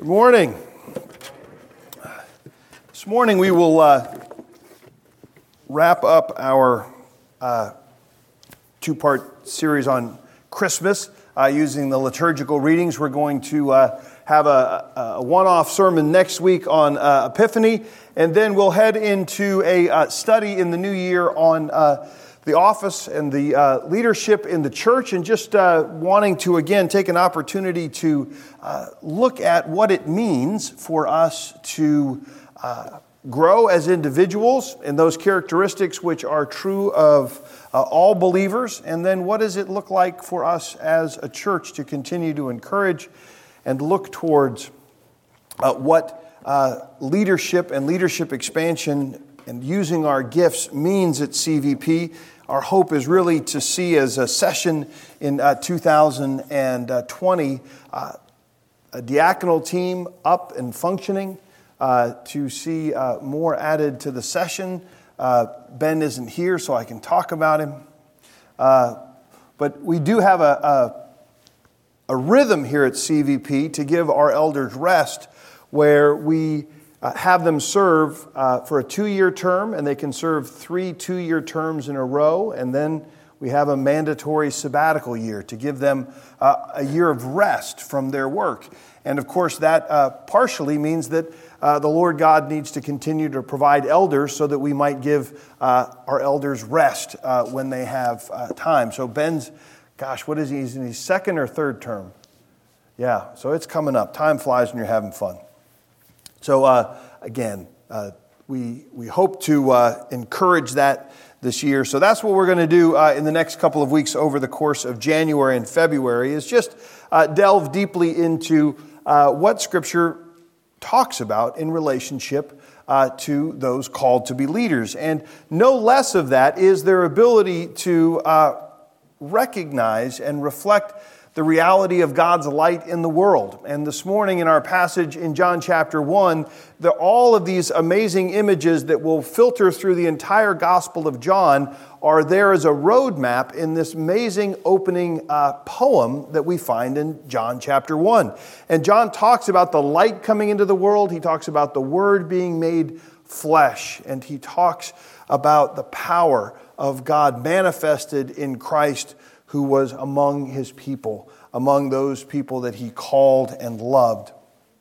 Good morning. This morning we will wrap up our two-part series on Christmas using the liturgical readings. We're going to have a one-off sermon next week on Epiphany, and then we'll head into a study in the new year on the office and the leadership in the church, and just wanting to again take an opportunity to look at what it means for us to grow as individuals and those characteristics which are true of all believers, and then what does it look like for us as a church to continue to encourage and look towards what leadership and leadership expansion and using our gifts means at CVP. Our hope is really to see as a session in 2020 a diaconal team up and functioning, to see more added to the session. Ben isn't here, so I can talk about him. But we do have a rhythm here at CVP to give our elders rest, where we have them serve for a 2-year term, and they can serve 3 2-year terms in a row, and then we have a mandatory sabbatical year to give them a year of rest from their work. And of course that partially means that the Lord God needs to continue to provide elders so that we might give our elders rest when they have time. So Ben's, what is he? He's in his 2nd or 3rd term. Yeah, so it's coming up. Time flies when you're having fun. So again, we hope to encourage that this year. So that's what we're going to do in the next couple of weeks over the course of January and February, is just delve deeply into what Scripture talks about in relationship to those called to be leaders. And no less of that is their ability to recognize and reflect the reality of God's light in the world. And this morning in our passage in John chapter 1, all of these amazing images that will filter through the entire Gospel of John are there as a roadmap in this amazing opening poem that we find in John chapter 1. And John talks about the light coming into the world. He talks about the Word being made flesh. And he talks about the power of God manifested in Christ, who was among his people, among those people that he called and loved.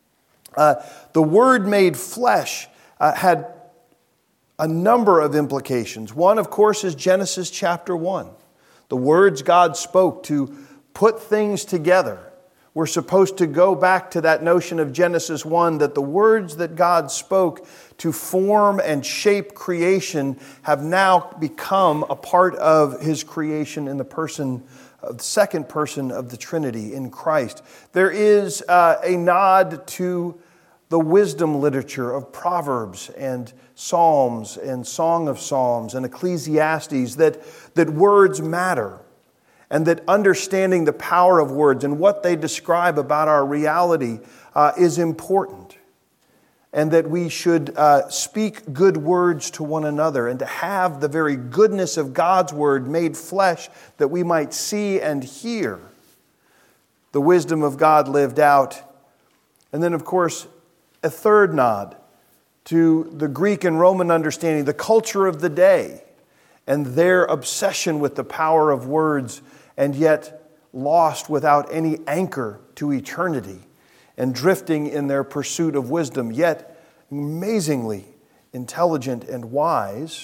The Word made flesh had a number of implications. One, of course, is Genesis chapter 1. The words God spoke to put things together. We're supposed to go back to that notion of Genesis 1, that the words that God spoke to form and shape creation have now become a part of his creation in the person of the second person of the Trinity in Christ. There is a nod to the wisdom literature of Proverbs and Psalms and Song of Psalms and Ecclesiastes, that words matter, and that understanding the power of words and what they describe about our reality is important. And that we should speak good words to one another, and to have the very goodness of God's Word made flesh, that we might see and hear the wisdom of God lived out. And then, of course, a third nod to the Greek and Roman understanding, the culture of the day, and their obsession with the power of words, and yet lost without any anchor to eternity, and drifting in their pursuit of wisdom, yet amazingly intelligent and wise.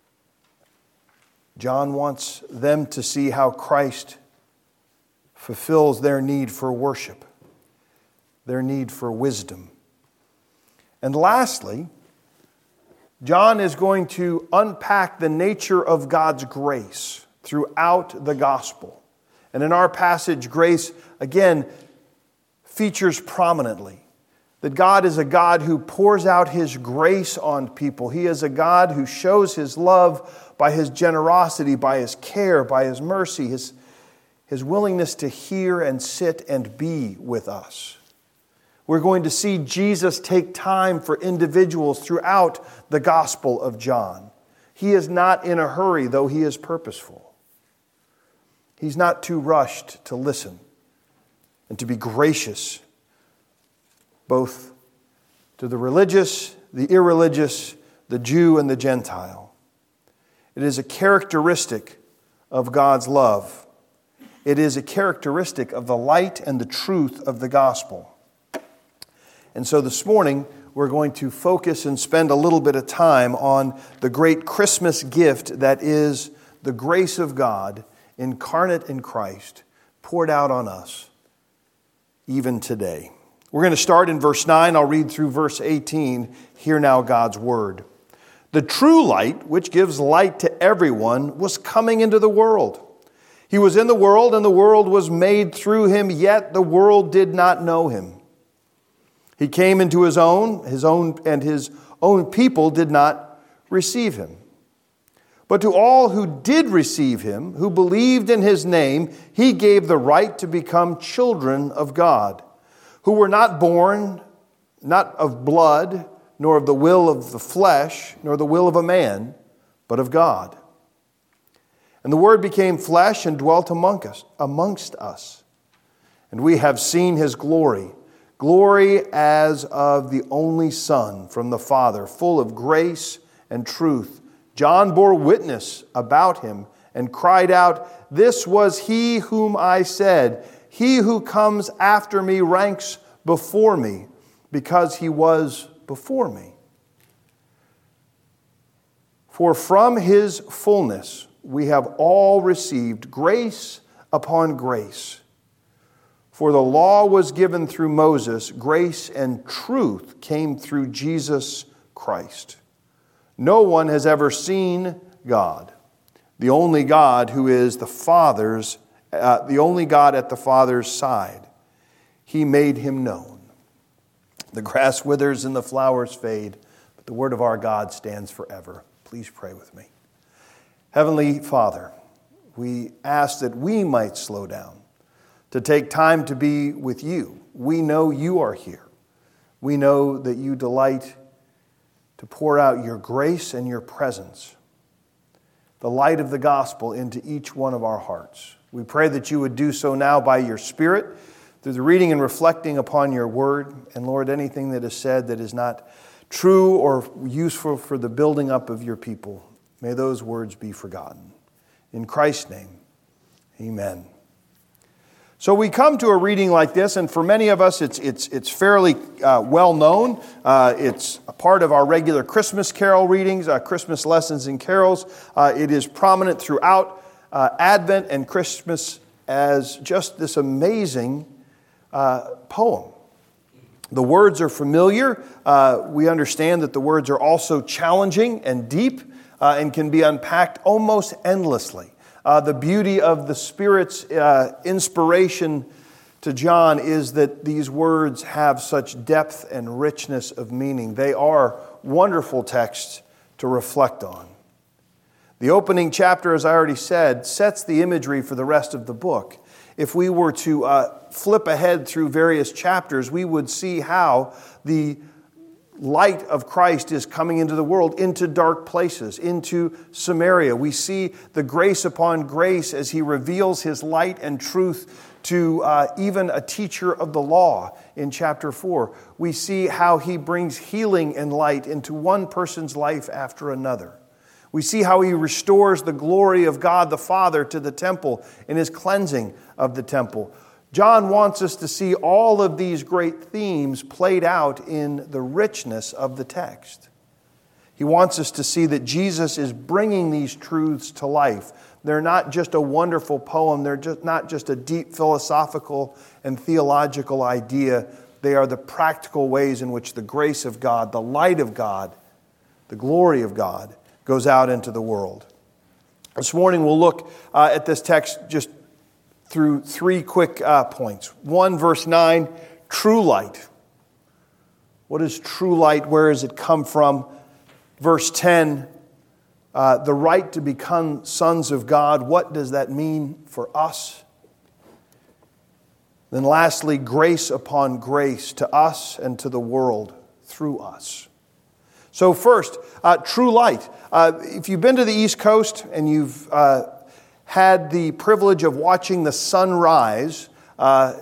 John wants them to see how Christ fulfills their need for worship, their need for wisdom. And lastly, John is going to unpack the nature of God's grace throughout the gospel. And in our passage, grace, again, features prominently. That God is a God who pours out his grace on people. He is a God who shows his love by his generosity, by his care, by his mercy, his willingness to hear and sit and be with us. We're going to see Jesus take time for individuals throughout the Gospel of John. He is not in a hurry, though he is purposeful. He's not too rushed to listen and to be gracious both to the religious, the irreligious, the Jew and the Gentile. It is a characteristic of God's love. It is a characteristic of the light and the truth of the gospel. And so this morning, we're going to focus and spend a little bit of time on the great Christmas gift that is the grace of God incarnate in Christ, poured out on us, even today. We're going to start in verse 9. I'll read through verse 18. Hear now God's word. The true light, which gives light to everyone, was coming into the world. He was in the world, and the world was made through him, yet the world did not know him. He came into his own people did not receive him. But to all who did receive him, who believed in his name, he gave the right to become children of God, who were not born, not of blood, nor of the will of the flesh, nor the will of a man, but of God. And the Word became flesh and dwelt amongst us. And we have seen his glory, glory as of the only Son from the Father, full of grace and truth. John bore witness about him and cried out, "This was he whom I said, he who comes after me ranks before me, because he was before me." For from his fullness we have all received grace upon grace. For the law was given through Moses, grace and truth came through Jesus Christ. No one has ever seen God, the only God who is the only God at the Father's side. He made him known. The grass withers and the flowers fade, but the word of our God stands forever. Please pray with me. Heavenly Father, we ask that we might slow down to take time to be with you. We know you are here. We know that you delight to pour out your grace and your presence, the light of the gospel, into each one of our hearts. We pray that you would do so now by your Spirit, through the reading and reflecting upon your word. And Lord, anything that is said that is not true or useful for the building up of your people, may those words be forgotten. In Christ's name, amen. So we come to a reading like this, and for many of us, it's fairly well known. It's a part of our regular Christmas carol readings, Christmas lessons and carols. It is prominent throughout Advent and Christmas as just this amazing poem. The words are familiar. We understand that the words are also challenging and deep and can be unpacked almost endlessly. The beauty of the Spirit's inspiration to John is that these words have such depth and richness of meaning. They are wonderful texts to reflect on. The opening chapter, as I already said, sets the imagery for the rest of the book. If we were to flip ahead through various chapters, we would see how the light of Christ is coming into the world, into dark places, into Samaria. We see the grace upon grace as he reveals his light and truth to even a teacher of the law in chapter 4. We see how he brings healing and light into one person's life after another. We see how he restores the glory of God the Father to the temple in his cleansing of the temple. John wants us to see all of these great themes played out in the richness of the text. He wants us to see that Jesus is bringing these truths to life. They're not just a wonderful poem. They're not just a deep philosophical and theological idea. They are the practical ways in which the grace of God, the light of God, the glory of God goes out into the world. This morning we'll look at this text just through three quick points. 1, verse 9, true light. What is true light? Where does it come from? Verse 10, the right to become sons of God. What does that mean for us? Then lastly, grace upon grace to us and to the world through us. So first, true light. If you've been to the East Coast and you've had the privilege of watching the sun rise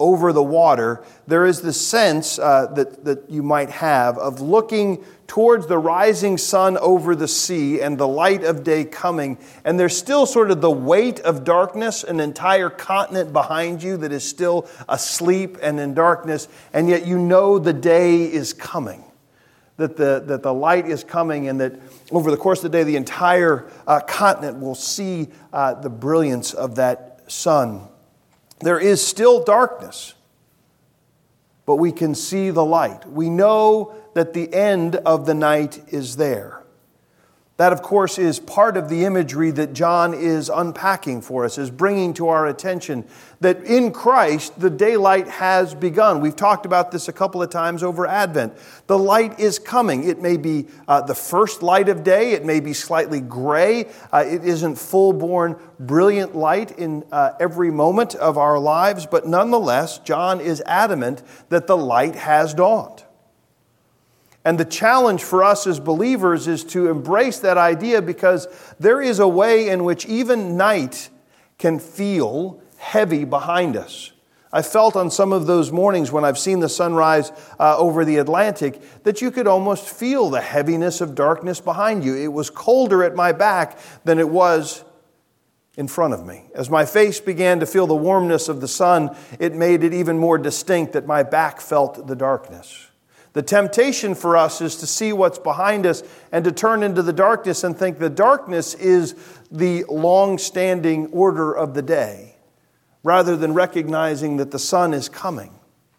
over the water, there is the sense that you might have of looking towards the rising sun over the sea and the light of day coming, and there's still sort of the weight of darkness, an entire continent behind you that is still asleep and in darkness, and yet you know the day is coming, that the light is coming, and that over the course of the day the entire continent will see the brilliance of that sun. There is still darkness, but we can see the light. We know that the end of the night is there. That, of course, is part of the imagery that John is unpacking for us, is bringing to our attention that in Christ, the daylight has begun. We've talked about this a couple of times over Advent. The light is coming. It may be the first light of day. It may be slightly gray. It isn't full-born, brilliant light in every moment of our lives. But nonetheless, John is adamant that the light has dawned. And the challenge for us as believers is to embrace that idea, because there is a way in which even night can feel heavy behind us. I felt on some of those mornings when I've seen the sunrise over the Atlantic that you could almost feel the heaviness of darkness behind you. It was colder at my back than it was in front of me. As my face began to feel the warmness of the sun, it made it even more distinct that my back felt the darkness. The temptation for us is to see what's behind us and to turn into the darkness and think the darkness is the long-standing order of the day, rather than recognizing that the sun is coming.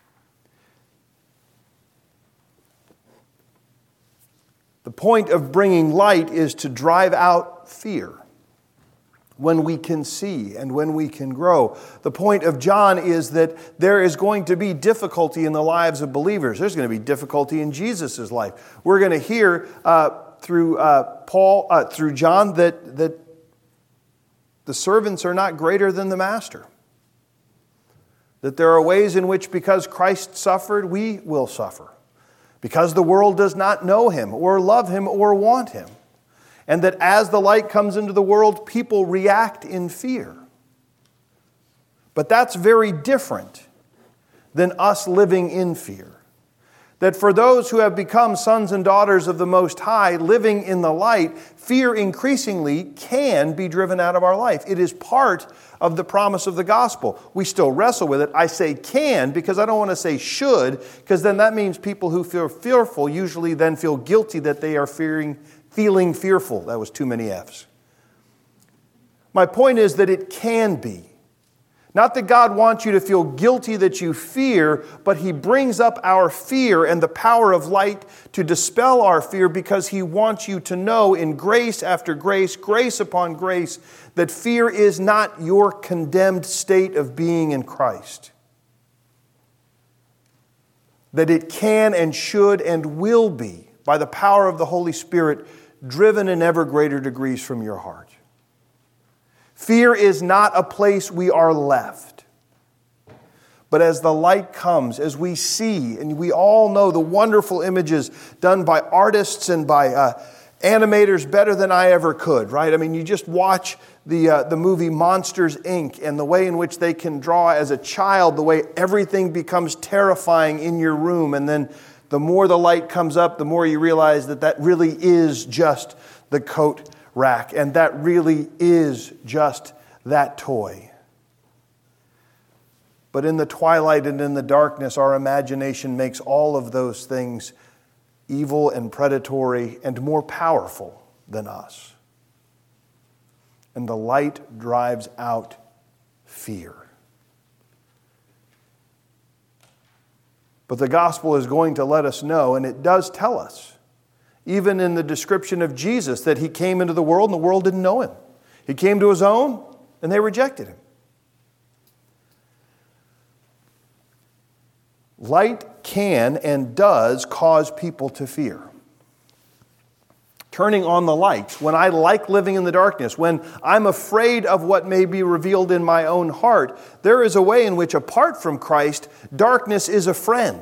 The point of bringing light is to drive out fear when we can see and when we can grow. The point of John is that there is going to be difficulty in the lives of believers. There's going to be difficulty in Jesus' life. We're going to hear through John that the servants are not greater than the master. That there are ways in which, because Christ suffered, we will suffer. Because the world does not know him or love him or want him. And that as the light comes into the world, people react in fear. But that's very different than us living in fear. That for those who have become sons and daughters of the Most High, living in the light, fear increasingly can be driven out of our life. It is part of the promise of the gospel. We still wrestle with it. I say can because I don't want to say should, because then that means people who feel fearful usually then feel guilty that they are feeling fearful. That was too many F's. My point is that it can be. Not that God wants you to feel guilty that you fear, but He brings up our fear and the power of light to dispel our fear, because He wants you to know in grace after grace, grace upon grace, that fear is not your condemned state of being in Christ. That it can and should and will be, by the power of the Holy Spirit, driven in ever greater degrees from your heart. Fear is not a place we are left. But as the light comes, as we see, and we all know the wonderful images done by artists and by animators better than I ever could, right? I mean, you just watch the movie Monsters, Inc. and the way in which they can draw as a child, the way everything becomes terrifying in your room, and then the more the light comes up, the more you realize that that really is just the coat rack, and that really is just that toy. But in the twilight and in the darkness, our imagination makes all of those things evil and predatory and more powerful than us. And the light drives out fear. But the gospel is going to let us know, and it does tell us, even in the description of Jesus, that He came into the world and the world didn't know Him. He came to His own and they rejected Him. Light can and does cause people to fear. Turning on the lights, when I like living in the darkness, when I'm afraid of what may be revealed in my own heart, there is a way in which, apart from Christ, darkness is a friend.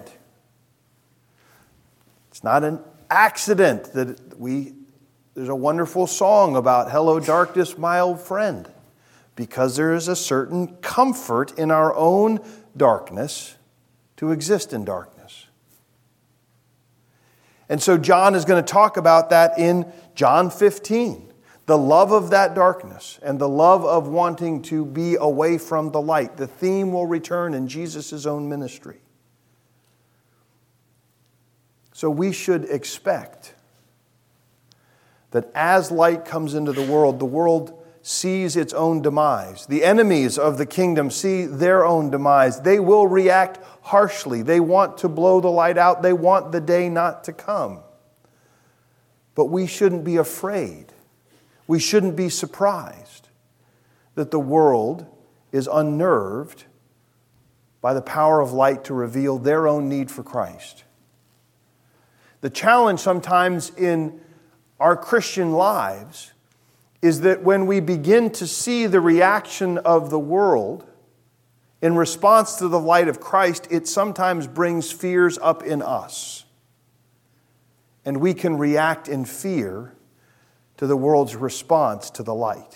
It's not an accident that there's a wonderful song about "Hello, darkness, my old friend," because there is a certain comfort in our own darkness to exist in darkness. And so John is going to talk about that in John 15. The love of that darkness and the love of wanting to be away from the light. The theme will return in Jesus' own ministry. So we should expect that as light comes into the world sees its own demise. The enemies of the kingdom see their own demise. They will react harshly. They want to blow the light out. They want the day not to come. But we shouldn't be afraid. We shouldn't be surprised that the world is unnerved by the power of light to reveal their own need for Christ. The challenge sometimes in our Christian lives is that when we begin to see the reaction of the world in response to the light of Christ, it sometimes brings fears up in us. And we can react in fear to the world's response to the light.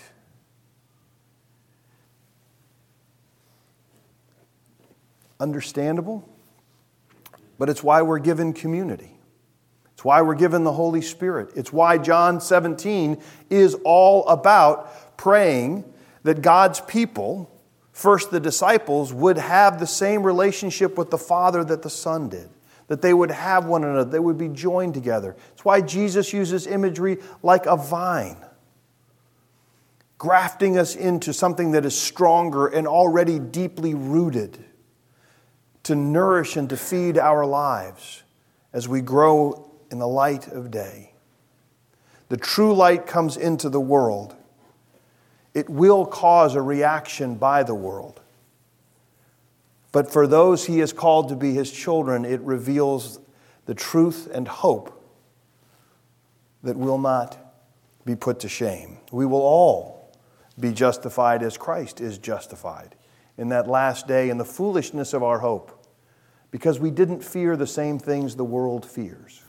Understandable, but it's why we're given community. It's why we're given the Holy Spirit. It's why John 17 is all about praying that God's people, first the disciples, would have the same relationship with the Father that the Son did. That they would have one another, they would be joined together. It's why Jesus uses imagery like a vine, grafting us into something that is stronger and already deeply rooted to nourish and to feed our lives as we grow in the light of day. The true light comes into the world. It will cause a reaction by the world. But for those He has called to be His children, it reveals the truth and hope that will not be put to shame. We will all be justified as Christ is justified in that last day in the foolishness of our hope, because we didn't fear the same things the world fears.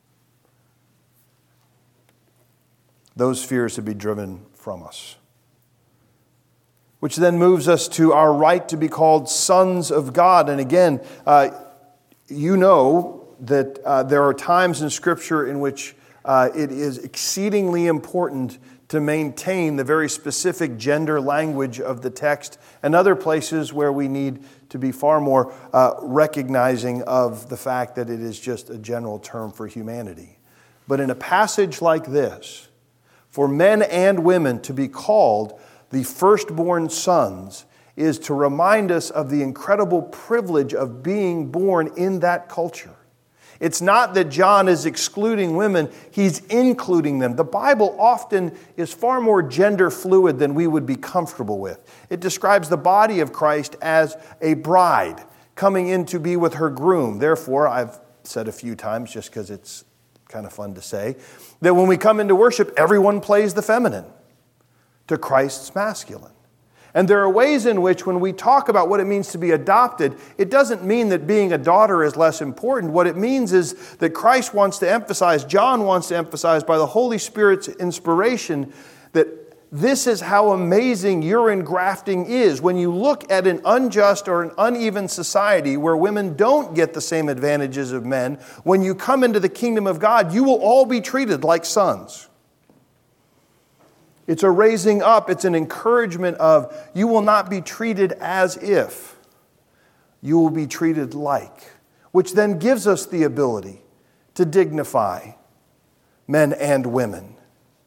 Those fears have been driven from us. Which then moves us to our right to be called sons of God. And again, you know that there are times in Scripture in which it is exceedingly important to maintain the very specific gender language of the text, and other places where we need to be far more recognizing of the fact that it is just a general term for humanity. But in a passage like this, for men and women to be called the firstborn sons is to remind us of the incredible privilege of being born in that culture. It's not that John is excluding women, he's including them. The Bible often is far more gender fluid than we would be comfortable with. It describes the body of Christ as a bride coming in to be with her groom. Therefore, I've said a few times, just because it's kind of fun to say, that when we come into worship, everyone plays the feminine to Christ's masculine. And there are ways in which when we talk about what it means to be adopted, it doesn't mean that being a daughter is less important. What it means is that Christ wants to emphasize, John wants to emphasize by the Holy Spirit's inspiration, that this is how amazing your engrafting is. When you look at an unjust or an uneven society where women don't get the same advantages of men, when you come into the kingdom of God, you will all be treated like sons. It's a raising up, it's an encouragement of you will not be treated as if, you will be treated like, which then gives us the ability to dignify men and women.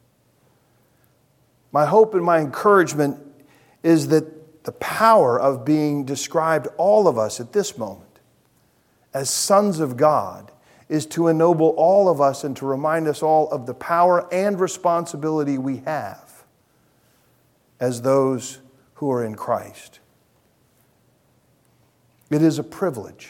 My hope and my encouragement is that the power of being described, all of us at this moment, as sons of God, is to ennoble all of us and to remind us all of the power and responsibility we have as those who are in Christ. It is a privilege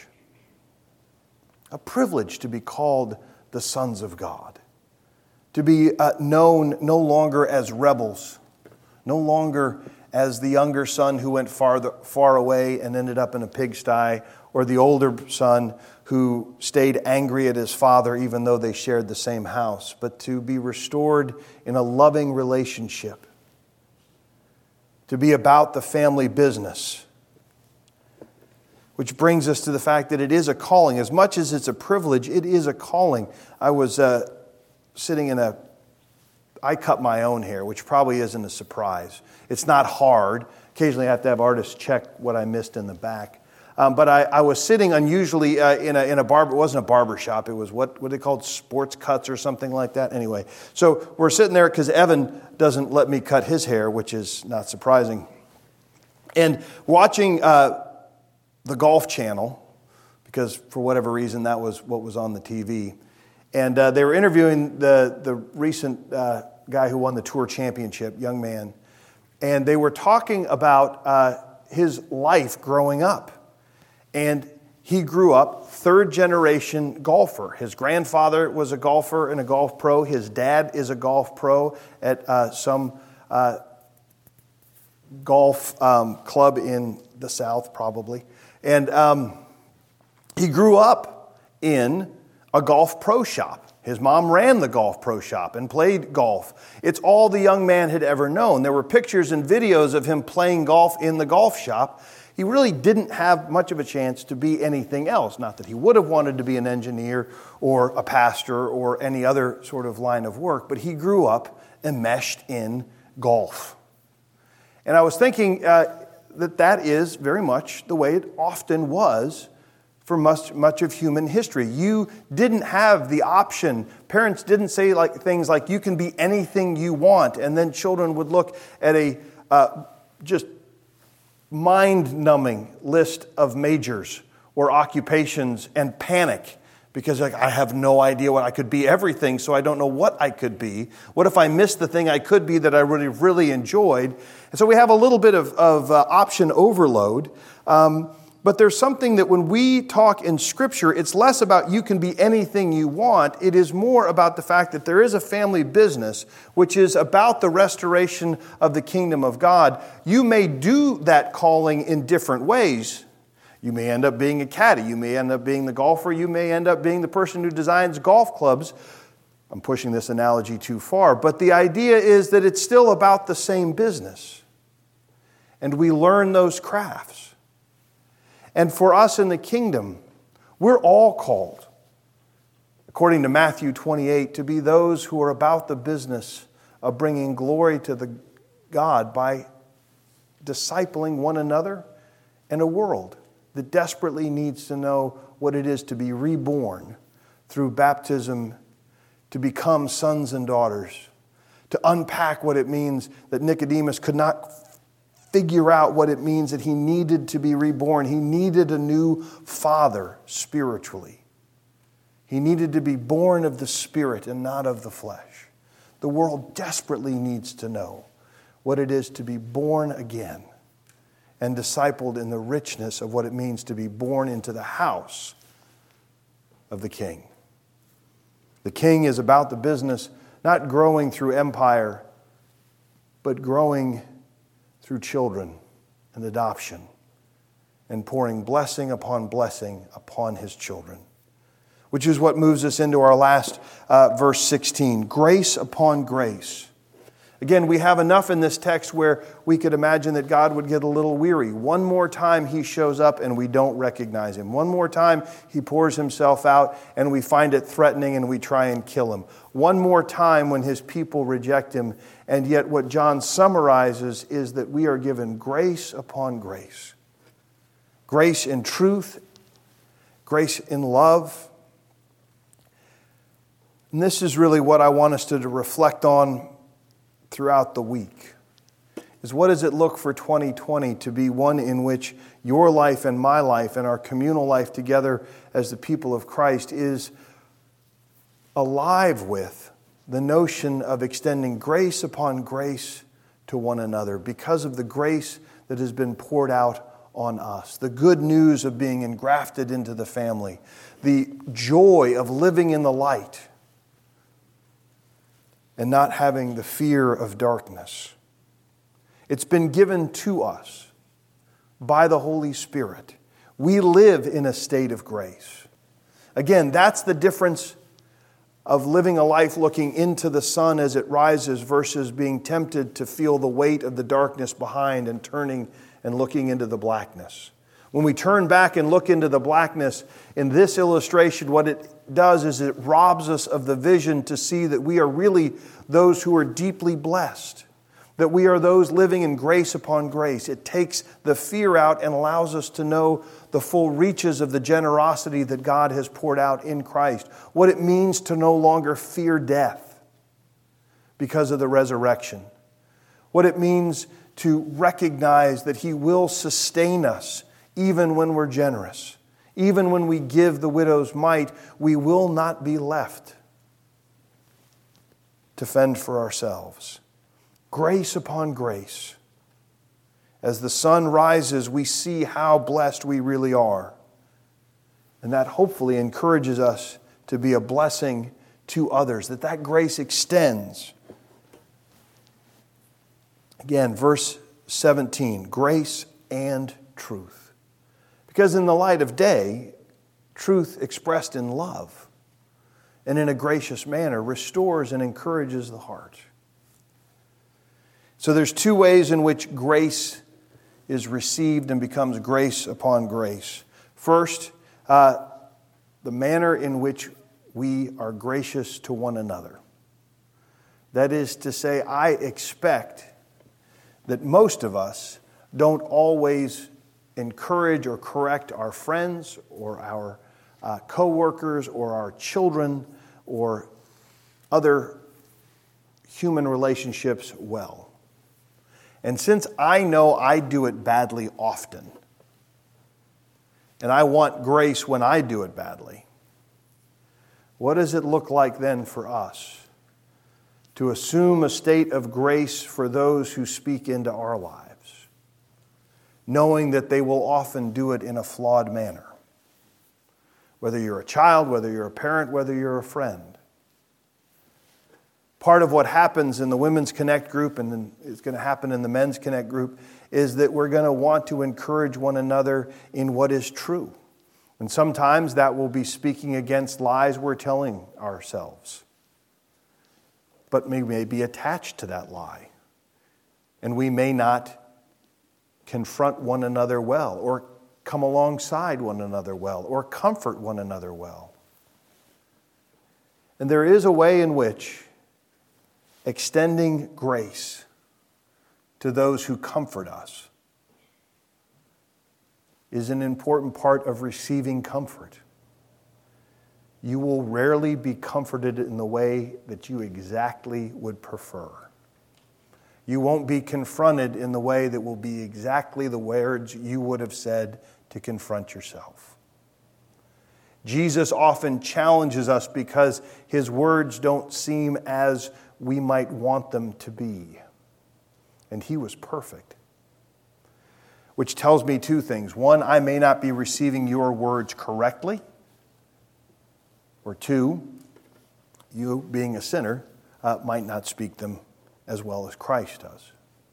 to be called the sons of God, to be known no longer as rebels, no longer as the younger son who went far away and ended up in a pigsty, or the older son who stayed angry at his father even though they shared the same house, but to be restored in a loving relationship, to be about the family business, which brings us to the fact that it is a calling. As much as it's a privilege, it is a calling. I was sitting I cut my own hair, which probably isn't a surprise. It's not hard. Occasionally I have to have artists check what I missed in the back. But I was sitting unusually in a barber. It wasn't a barber shop. It was what they called sports cuts or something like that. Anyway, so we're sitting there because Evan doesn't let me cut his hair, which is not surprising. And watching the Golf Channel, because for whatever reason that was what was on the TV. And they were interviewing the recent guy who won the Tour Championship, young man. And they were talking about his life growing up. And he grew up third-generation golfer. His grandfather was a golfer and a golf pro. His dad is a golf pro at some golf club in the South, probably. And he grew up in a golf pro shop. His mom ran the golf pro shop and played golf. It's all the young man had ever known. There were pictures and videos of him playing golf in the golf shop. He really didn't have much of a chance to be anything else. Not that he would have wanted to be an engineer or a pastor or any other sort of line of work, but he grew up enmeshed in golf. And I was thinking that is very much the way it often was for much of human history. You didn't have the option. Parents didn't say things like, you can be anything you want, and then children would look at a just mind-numbing list of majors or occupations and panic because I have no idea what I could be everything, so I don't know what I could be. What if I missed the thing I could be that I really enjoyed? And so we have a little bit of option overload. But there's something that when we talk in Scripture, it's less about you can be anything you want. It is more about the fact that there is a family business, which is about the restoration of the kingdom of God. You may do that calling in different ways. You may end up being a caddy. You may end up being the golfer. You may end up being the person who designs golf clubs. I'm pushing this analogy too far. But the idea is that it's still about the same business. And we learn those crafts. And for us in the kingdom, we're all called, according to Matthew 28, to be those who are about the business of bringing glory to the God by discipling one another and a world that desperately needs to know what it is to be reborn through baptism, to become sons and daughters, to unpack what it means that Nicodemus could not figure out what it means that he needed to be reborn. He needed a new father spiritually. He needed to be born of the Spirit and not of the flesh. The world desperately needs to know what it is to be born again and discipled in the richness of what it means to be born into the house of the King. The King is about the business, not growing through empire, but growing through children and adoption, and pouring blessing upon his children, which is what moves us into our last verse 16, grace upon grace. Again, we have enough in this text where we could imagine that God would get a little weary. One more time he shows up and we don't recognize him. One more time he pours himself out and we find it threatening and we try and kill him. One more time when his people reject him. And yet what John summarizes is that we are given grace upon grace. Grace in truth, grace in love. And this is really what I want us to reflect on throughout the week, is what does it look for 2020 to be one in which your life and my life and our communal life together as the people of Christ is alive with the notion of extending grace upon grace to one another because of the grace that has been poured out on us, the good news of being engrafted into the family, the joy of living in the light and not having the fear of darkness. It's been given to us by the Holy Spirit. We live in a state of grace. Again, that's the difference of living a life looking into the sun as it rises versus being tempted to feel the weight of the darkness behind and turning and looking into the blackness. When we turn back and look into the blackness, in this illustration, what it does is it robs us of the vision to see that we are really those who are deeply blessed, that we are those living in grace upon grace. It takes the fear out and allows us to know the full reaches of the generosity that God has poured out in Christ, what it means to no longer fear death because of the resurrection, what it means to recognize that He will sustain us even when we're generous. Even when we give the widow's mite, we will not be left to fend for ourselves. Grace upon grace. As the sun rises, we see how blessed we really are. And that hopefully encourages us to be a blessing to others, that grace extends. Again, verse 17, grace and truth. Because in the light of day, truth expressed in love and in a gracious manner restores and encourages the heart. So there's two ways in which grace is received and becomes grace upon grace. First, the manner in which we are gracious to one another. That is to say, I expect that most of us don't always encourage or correct our friends or our co-workers or our children or other human relationships well. And since I know I do it badly often, and I want grace when I do it badly, what does it look like then for us to assume a state of grace for those who speak into our lives, knowing that they will often do it in a flawed manner? Whether you're a child, whether you're a parent, whether you're a friend. Part of what happens in the Women's Connect group, and then it's going to happen in the Men's Connect group, is that we're going to want to encourage one another in what is true. And sometimes that will be speaking against lies we're telling ourselves. But we may be attached to that lie. And we may not confront one another well, or come alongside one another well, or comfort one another well. And there is a way in which extending grace to those who comfort us is an important part of receiving comfort. You will rarely be comforted in the way that you exactly would prefer. You won't be confronted in the way that will be exactly the words you would have said to confront yourself. Jesus often challenges us because His words don't seem as we might want them to be. And He was perfect. Which tells me two things. One, I may not be receiving your words correctly. Or two, you, being a sinner, might not speak them as well as Christ does.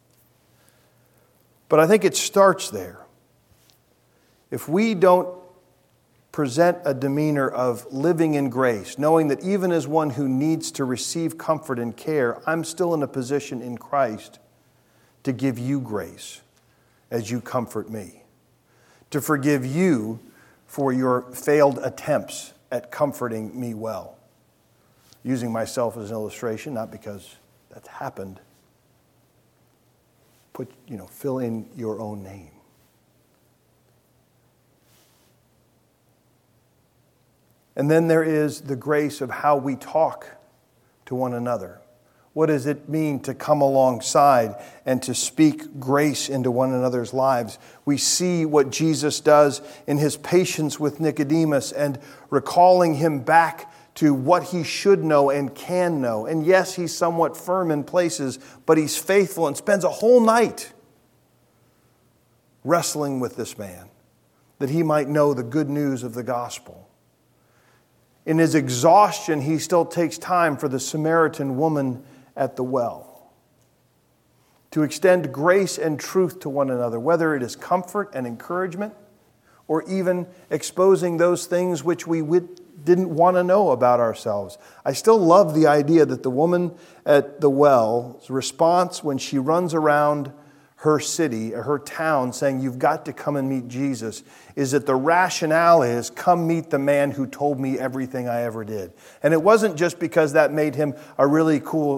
But I think it starts there. If we don't present a demeanor of living in grace, knowing that even as one who needs to receive comfort and care, I'm still in a position in Christ to give you grace as you comfort me, to forgive you for your failed attempts at comforting me well. Using myself as an illustration, not because that's happened. Fill in your own name. And then there is the grace of how we talk to one another. What does it mean to come alongside and to speak grace into one another's lives? We see what Jesus does in His patience with Nicodemus and recalling him back to what he should know and can know. And yes, he's somewhat firm in places, but he's faithful and spends a whole night wrestling with this man that he might know the good news of the gospel. In his exhaustion, he still takes time for the Samaritan woman at the well to extend grace and truth to one another, whether it is comfort and encouragement or even exposing those things which we didn't want to know about ourselves. I still love the idea that the woman at the well's response when she runs around her city, her town, saying, you've got to come and meet Jesus, is that the rationale is, come meet the man who told me everything I ever did. And it wasn't just because that made him a really cool,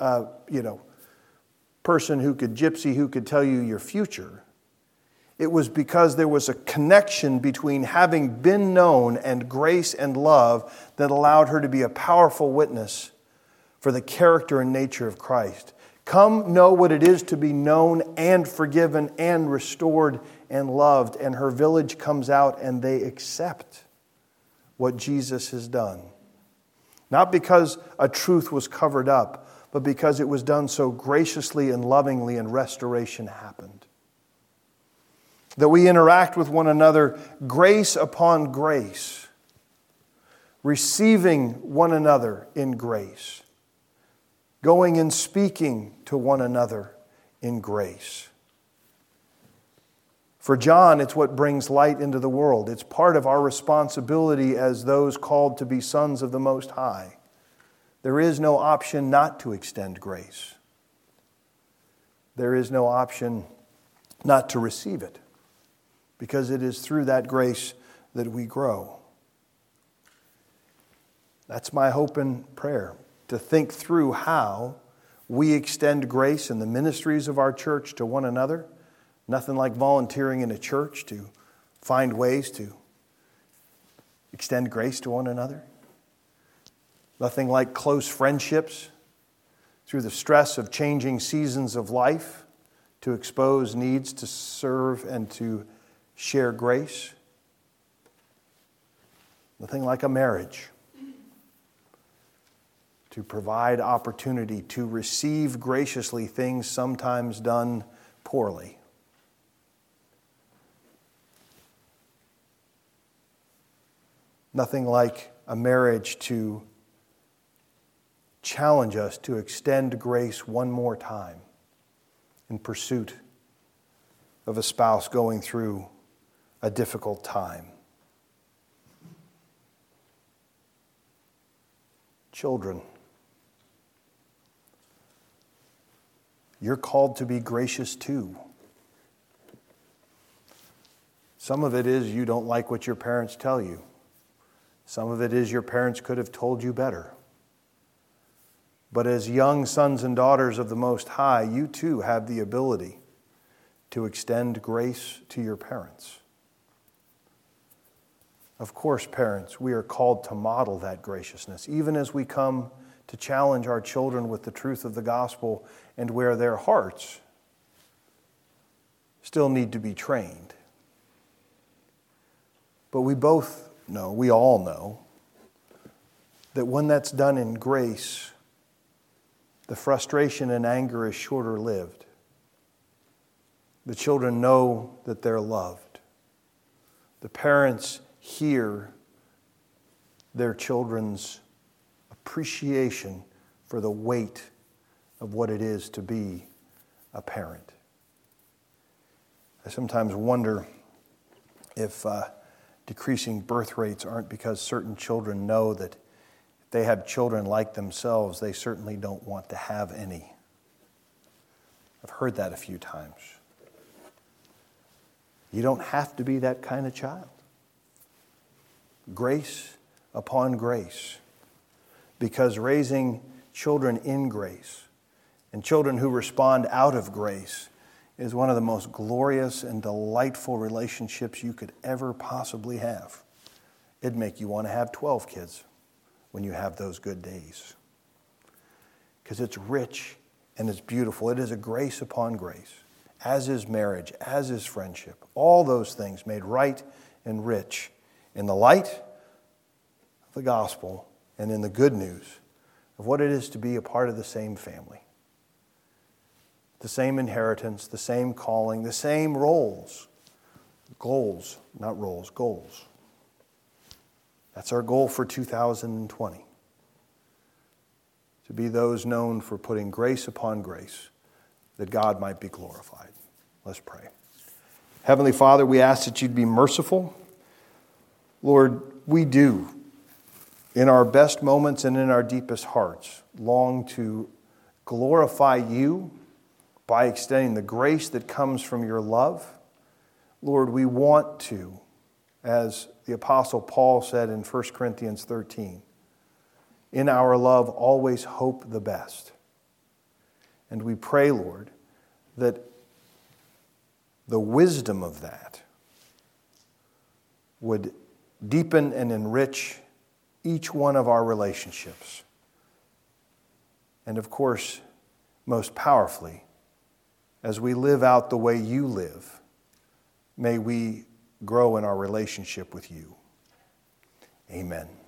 person who could tell you your future. It was because there was a connection between having been known and grace and love that allowed her to be a powerful witness for the character and nature of Christ. Come know what it is to be known and forgiven and restored and loved. And her village comes out and they accept what Jesus has done. Not because a truth was covered up, but because it was done so graciously and lovingly and restoration happened. That we interact with one another grace upon grace, receiving one another in grace, going and speaking to one another in grace. For John, it's what brings light into the world. It's part of our responsibility as those called to be sons of the Most High. There is no option not to extend grace. There is no option not to receive it, because it is through that grace that we grow. That's my hope and prayer, to think through how we extend grace in the ministries of our church to one another. Nothing like volunteering in a church to find ways to extend grace to one another. Nothing like close friendships through the stress of changing seasons of life to expose needs to serve and to share grace. Nothing like a marriage to provide opportunity to receive graciously things sometimes done poorly. Nothing like a marriage to challenge us to extend grace one more time in pursuit of a spouse going through a difficult time. Children, you're called to be gracious too. Some of it is you don't like what your parents tell you. Some of it is your parents could have told you better. But as young sons and daughters of the Most High, you too have the ability to extend grace to your parents. Of course, parents, we are called to model that graciousness, even as we come to challenge our children with the truth of the gospel and where their hearts still need to be trained. But we all know, that when that's done in grace, the frustration and anger is shorter lived. The children know that they're loved. The parents hear their children's appreciation for the weight of what it is to be a parent. I sometimes wonder if decreasing birth rates aren't because certain children know that if they have children like themselves, they certainly don't want to have any. I've heard that a few times. You don't have to be that kind of child. Grace upon grace. Because raising children in grace and children who respond out of grace is one of the most glorious and delightful relationships you could ever possibly have. It'd make you want to have 12 kids when you have those good days. Because it's rich and it's beautiful. It is a grace upon grace, as is marriage, as is friendship. All those things made right and rich in the light of the gospel and in the good news of what it is to be a part of the same family. The same inheritance, the same calling, the same roles. Goals, not roles, goals. That's our goal for 2020. To be those known for putting grace upon grace, that God might be glorified. Let's pray. Heavenly Father, we ask that you'd be merciful. Lord, we do, in our best moments and in our deepest hearts, long to glorify you by extending the grace that comes from your love. Lord, we want to, as the Apostle Paul said in 1 Corinthians 13, in our love always hope the best. And we pray, Lord, that the wisdom of that would deepen and enrich each one of our relationships. And of course, most powerfully, as we live out the way you live, may we grow in our relationship with you. Amen.